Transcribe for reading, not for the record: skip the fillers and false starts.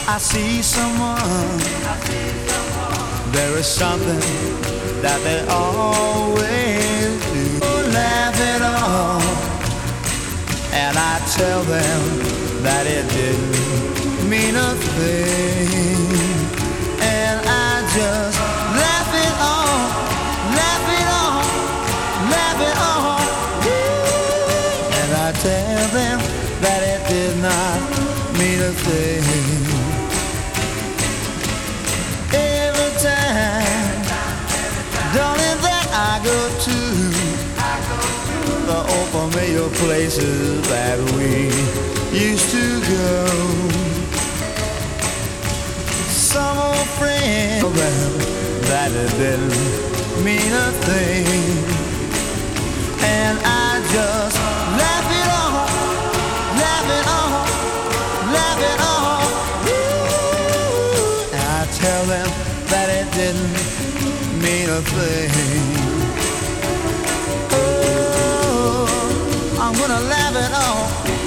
I see someone, there is something that they always do. Laugh it off, and I tell them that it didn't mean a thing. And I just laugh it off, laugh it off, laugh it off. And I tell them that it did not mean a thing. Every time, darling, that I go to the old familiar places that we used to go. Some old friend told them that it didn't mean a thing. And I just laugh it off, laugh it off, laugh it off. And I tell them that it didn't mean a thing. I'm gonna laugh it off.